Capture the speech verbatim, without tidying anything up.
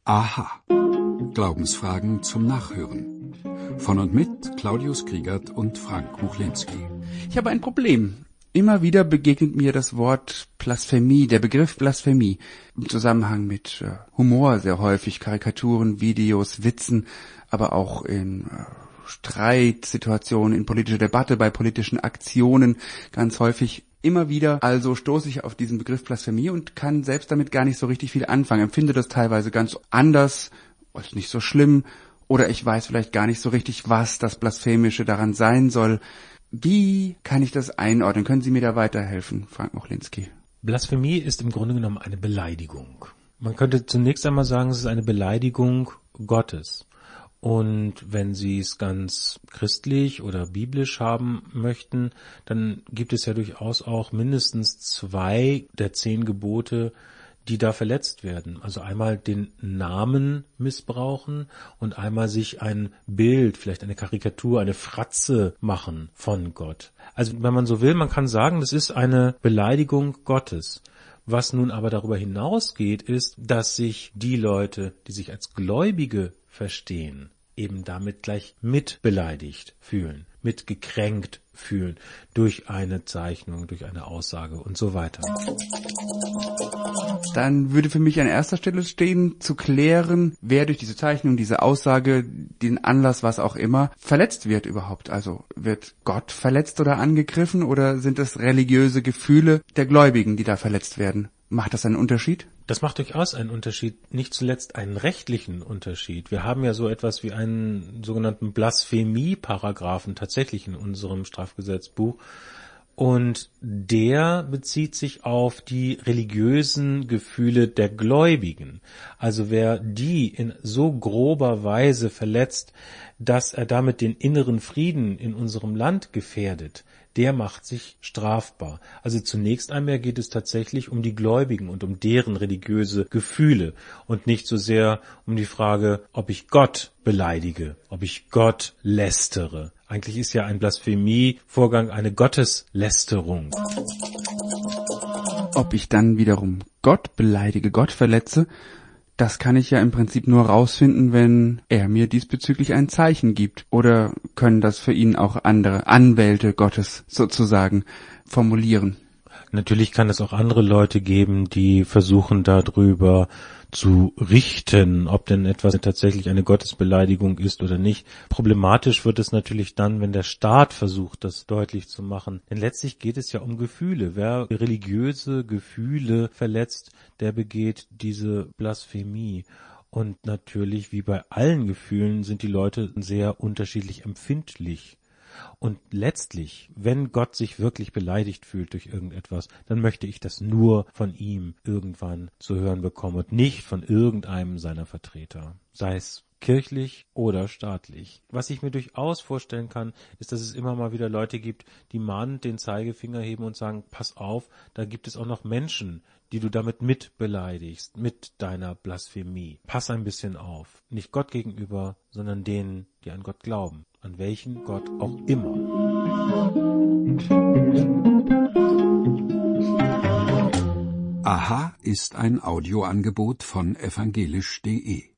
Aha. Glaubensfragen zum Nachhören. Von und mit Claudius Kriegert und Frank Muchlinski. Ich habe ein Problem. Immer wieder begegnet mir das Wort Blasphemie, der Begriff Blasphemie, im Zusammenhang mit äh, Humor sehr häufig, Karikaturen, Videos, Witzen, aber auch in äh, Streitsituationen, in politischer Debatte, bei politischen Aktionen ganz häufig. Immer wieder also stoße ich auf diesen Begriff Blasphemie und kann selbst damit gar nicht so richtig viel anfangen, empfinde das teilweise ganz anders, ist nicht so schlimm, oder ich weiß vielleicht gar nicht so richtig, was das Blasphemische daran sein soll. Wie kann ich das einordnen? Können Sie mir da weiterhelfen, Frank Muchlinski? Blasphemie ist im Grunde genommen eine Beleidigung. Man könnte zunächst einmal sagen, es ist eine Beleidigung Gottes. Und wenn Sie es ganz christlich oder biblisch haben möchten, dann gibt es ja durchaus auch mindestens zwei der zehn Gebote, die da verletzt werden. Also einmal den Namen missbrauchen und einmal sich ein Bild, vielleicht eine Karikatur, eine Fratze machen von Gott. Also wenn man so will, man kann sagen, das ist eine Beleidigung Gottes. Was nun aber darüber hinausgeht, ist, dass sich die Leute, die sich als Gläubige verstehen, eben damit gleich mitbeleidigt fühlen, mitgekränkt fühlen durch eine Zeichnung, durch eine Aussage und so weiter. Dann würde für mich an erster Stelle stehen, zu klären, wer durch diese Zeichnung, diese Aussage, den Anlass, was auch immer, verletzt wird überhaupt. Also wird Gott verletzt oder angegriffen oder sind es religiöse Gefühle der Gläubigen, die da verletzt werden? Macht das einen Unterschied? Das macht durchaus einen Unterschied, nicht zuletzt einen rechtlichen Unterschied. Wir haben ja so etwas wie einen sogenannten Blasphemie-Paragraphen tatsächlich in unserem Strafgesetzbuch. Und der bezieht sich auf die religiösen Gefühle der Gläubigen. Also wer die in so grober Weise verletzt, dass er damit den inneren Frieden in unserem Land gefährdet, der macht sich strafbar. Also zunächst einmal geht es tatsächlich um die Gläubigen und um deren religiöse Gefühle und nicht so sehr um die Frage, ob ich Gott beleidige, ob ich Gott lästere. Eigentlich ist ja ein Blasphemievorgang eine Gotteslästerung. Ob ich dann wiederum Gott beleidige, Gott verletze, das kann ich ja im Prinzip nur rausfinden, wenn er mir diesbezüglich ein Zeichen gibt. Oder können das für ihn auch andere Anwälte Gottes sozusagen formulieren? Natürlich kann es auch andere Leute geben, die versuchen darüber zu richten, ob denn etwas tatsächlich eine Gottesbeleidigung ist oder nicht. Problematisch wird es natürlich dann, wenn der Staat versucht, das deutlich zu machen. Denn letztlich geht es ja um Gefühle. Wer religiöse Gefühle verletzt, der begeht diese Blasphemie. Und natürlich, wie bei allen Gefühlen, sind die Leute sehr unterschiedlich empfindlich. Und letztlich, wenn Gott sich wirklich beleidigt fühlt durch irgendetwas, dann möchte ich das nur von ihm irgendwann zu hören bekommen und nicht von irgendeinem seiner Vertreter, sei es kirchlich oder staatlich. Was ich mir durchaus vorstellen kann, ist, dass es immer mal wieder Leute gibt, die mahnend den Zeigefinger heben und sagen, pass auf, da gibt es auch noch Menschen, die du damit mit beleidigst, mit deiner Blasphemie. Pass ein bisschen auf. Nicht Gott gegenüber, sondern denen, die an Gott glauben. An welchen Gott auch immer. Aha ist ein Audioangebot von evangelisch punkt de.